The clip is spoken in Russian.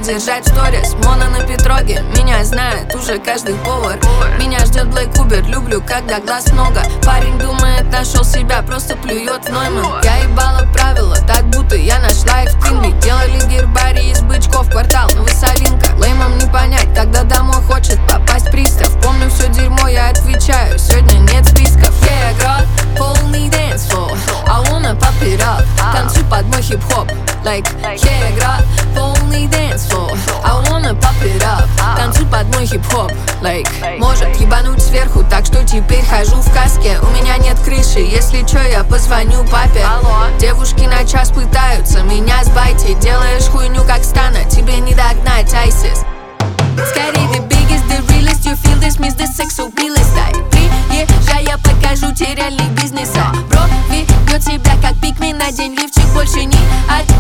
держать сторис. Мона на Петроге, меня знает уже каждый повар. Меня ждет Black Uber, люблю, когда глаз много. Парень думает, нашел себя, просто плюет в Нойман. Я ебала правила, так будто я нашла их в Тинге. Делали гербарий из бычков, квартал Новосавинка. Леймам не понять, тогда домой хочет попасть пристав. Помню все дерьмо, я отвечаю, сегодня нет списков. Yeah, girl, полный dance floor, I wanna pop it up. Танцуй под мой хип-хоп, like, yeah, girl, полный dance floor, I wanna pop it up. Танцуй под мой хип-хоп, like. Может ебануть сверху, так что теперь хожу в каске. У меня нет крыши, если чё, я позвоню папе. Девушки на час пытаются меня сбайте. Делаешь хуйню как Стана, тебе не догнать ISIS. Скорее the biggest, the realest, you feel this, miss the sex, so be less die. Приезжай, я покажу тебе реальный бизнес. Бро ведет себя как пикми на день, лифчик больше не один.